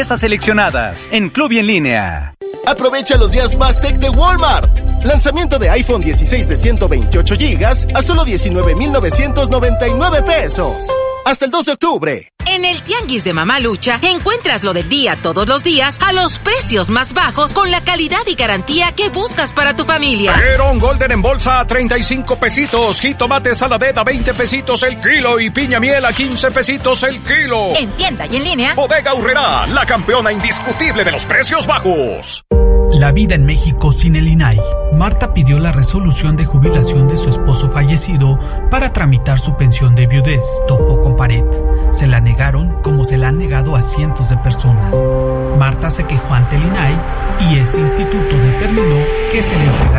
seleccionadas en Club y en línea. Aprovecha los días más tech de Walmart. Lanzamiento de iPhone 16 de 128 GB a solo 19,999 pesos. Hasta el 2 de octubre. En el Tianguis de Mamalucha encuentras lo del día todos los días a los precios más bajos con la calidad y garantía que buscas para tu familia. Perón Golden en bolsa a 35 pesitos, jitomate saladet a 20 pesitos el kilo y piña miel a 15 pesitos el kilo. En tienda y en línea. Bodega Aurrerá, la campeona indiscutible de los precios bajos. La vida en México sin el INAI. Marta pidió la resolución de jubilación de su esposo fallecido para tramitar su pensión de viudez. Topó con pared. Se la negaron como se la han negado a cientos de personas. Marta se quejó ante el INAI y este instituto determinó que se le entregara